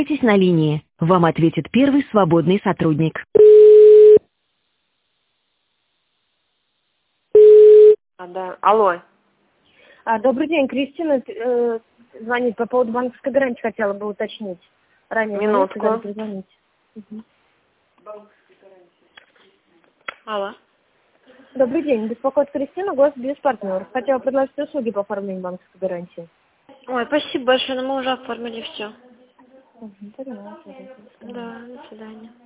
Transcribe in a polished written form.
Оставайтесь на линии. Вам ответит первый свободный сотрудник. Да. Алло. Добрый день, Кристина звонит по поводу банковской гарантии, хотела бы уточнить. Ранее Минутку. сказали перезвонить. Алло. Добрый день, беспокоит Кристина, Госбизнес-партнер. Хотела предложить услуги по оформлению банковской гарантии. Ой, спасибо большое, но мы уже оформили все. Понимаю. Да, до свидания.